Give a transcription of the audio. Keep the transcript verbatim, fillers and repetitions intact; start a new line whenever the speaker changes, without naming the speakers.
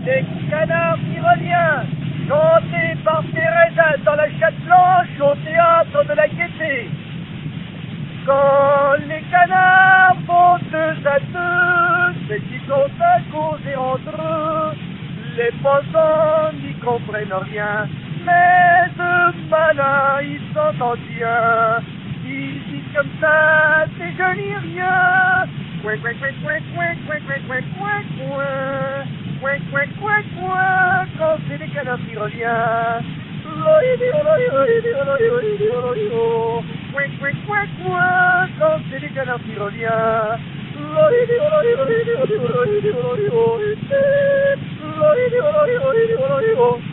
Les canards tyroliens, chantés par Thérèse dans la chatte blanche au théâtre de la Gaîté. Quand les canards font deux à deux, c'est qu'ils sont à causer entre eux. Les passants n'y comprennent rien, mais de malin ils s'entendent bien. Ils disent comme ça, c'est joli rien. Couin, couin, couin, couin, couin, couin, couin, couin, couin, couin. Couin, couin, couin, couin, quand c'est des canards tyroliens. Couin, couin, couin, couin, quand c'est des canards tyroliens. Lo